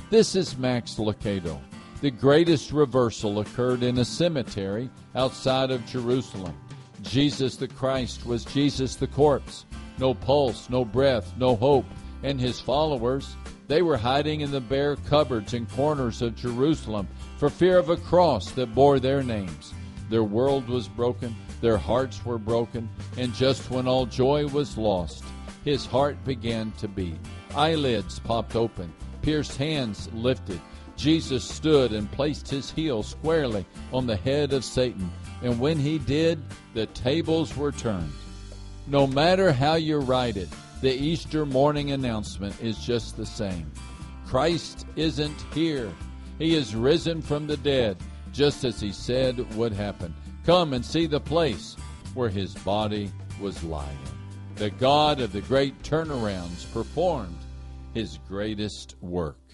This is Max Lucado. The greatest reversal occurred in a cemetery outside of Jerusalem. Jesus the Christ was Jesus the corpse. No pulse, no breath, no hope. And his followers, they were hiding in the bare cupboards and corners of Jerusalem for fear of a cross that bore their names. Their world was broken, their hearts were broken, and just when all joy was lost, his heart began to beat. Eyelids popped open, pierced hands lifted. Jesus stood and placed his heel squarely on the head of Satan, and when he did, the tables were turned. No matter how you write it, the Easter morning announcement is just the same. Christ isn't here. He is risen from the dead, just as he said would happen. Come and see the place where his body was lying. The God of the great turnarounds performed his greatest work.